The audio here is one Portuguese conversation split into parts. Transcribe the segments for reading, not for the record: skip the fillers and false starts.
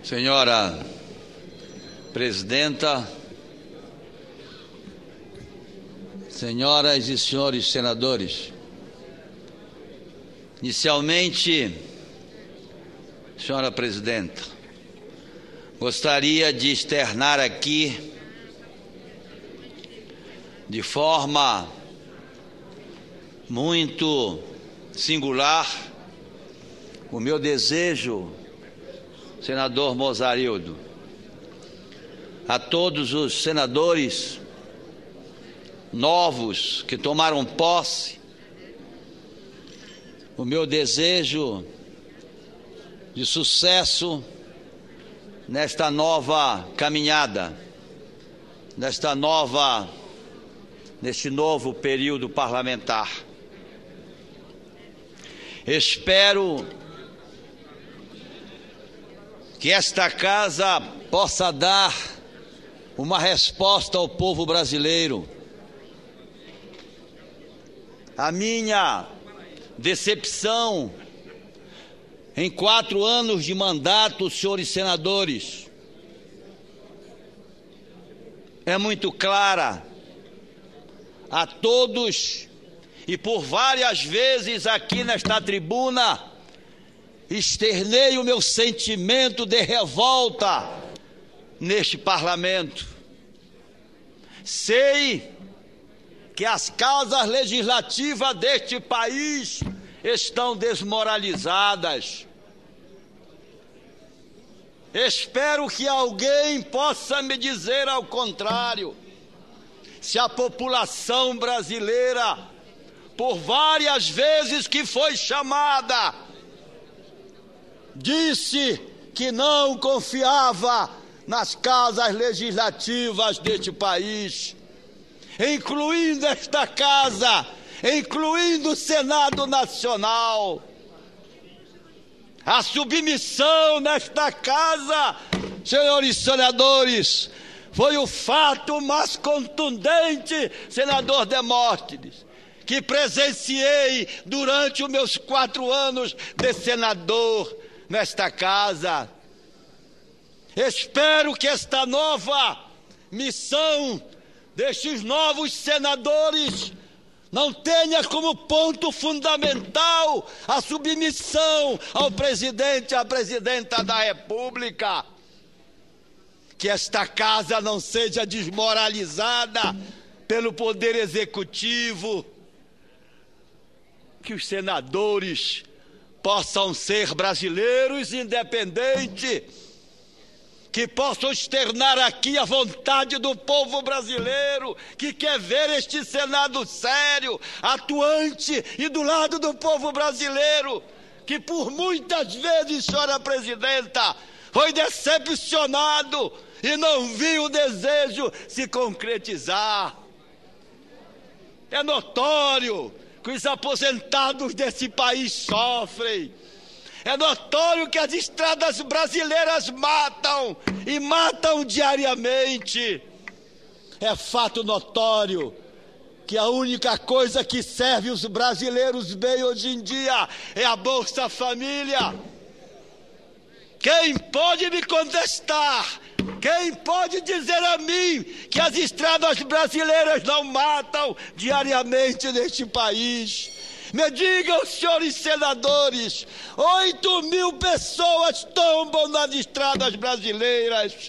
Senhora Presidenta, senhoras e senhores senadores, inicialmente, senhora Presidenta, gostaria de externar aqui, de forma muito singular, o meu desejo, senador Mozarildo, a todos os senadores novos que tomaram posse, o meu desejo de sucesso nesta nova caminhada, neste novo período parlamentar. Espero que esta casa possa dar uma resposta ao povo brasileiro. A minha decepção em 4 anos de mandato, senhores senadores, é muito clara a todos, e por várias vezes aqui nesta tribuna externei o meu sentimento de revolta neste parlamento. Sei que as casas legislativas deste país estão desmoralizadas. Espero que alguém possa me dizer ao contrário. Se a população brasileira, por várias vezes que foi chamada, disse que não confiava nas casas legislativas deste país, incluindo esta casa, incluindo o Senado Nacional. A submissão nesta casa, senhores senadores, foi o fato mais contundente, senador Demóstenes, que presenciei durante os meus 4 anos de senador nesta casa. Espero que esta nova missão destes novos senadores não tenha como ponto fundamental a submissão ao presidente, à presidenta da República. Que esta casa não seja desmoralizada pelo Poder Executivo. Que os senadores possam ser brasileiros independentes, que possam externar aqui a vontade do povo brasileiro, que quer ver este Senado sério, atuante e do lado do povo brasileiro, que por muitas vezes, senhora Presidenta, foi decepcionado e não viu o desejo se concretizar. É notório que os aposentados desse país sofrem. É notório que as estradas brasileiras matam, e matam diariamente. É fato notório que a única coisa que serve os brasileiros bem hoje em dia é a Bolsa Família. Quem pode me contestar? Quem pode dizer a mim que as estradas brasileiras não matam diariamente neste país? Me digam, senhores senadores, 8.000 pessoas tombam nas estradas brasileiras.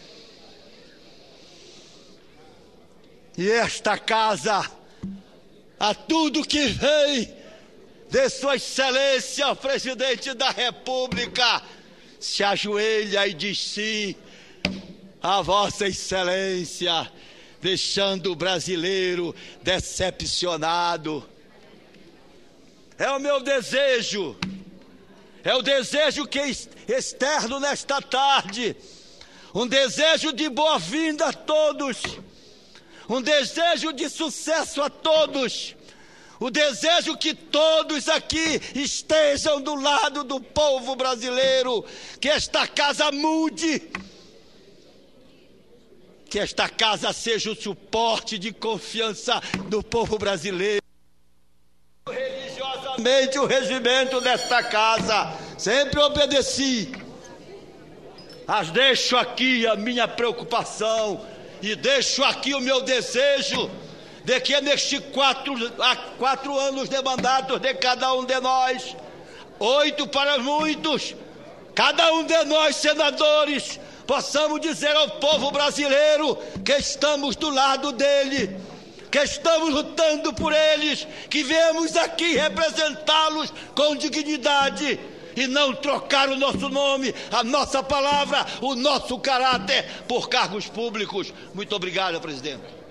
E esta casa, a tudo que vem de Sua Excelência, o Presidente da República, se ajoelha e diz sim a Vossa Excelência, deixando o brasileiro decepcionado. É o meu desejo, é o desejo que externo nesta tarde, um desejo de boa-vinda a todos, um desejo de sucesso a todos, o desejo que todos aqui estejam do lado do povo brasileiro, que esta casa mude, que esta casa seja o suporte de confiança do povo brasileiro. Religiosamente o regimento desta casa, sempre obedeci. Mas deixo aqui a minha preocupação e deixo aqui o meu desejo de que nestes 4 anos de mandato de cada um de nós, 8 para muitos, cada um de nós, senadores, possamos dizer ao povo brasileiro que estamos do lado dele, que estamos lutando por eles, que viemos aqui representá-los com dignidade e não trocar o nosso nome, a nossa palavra, o nosso caráter por cargos públicos. Muito obrigado, presidente.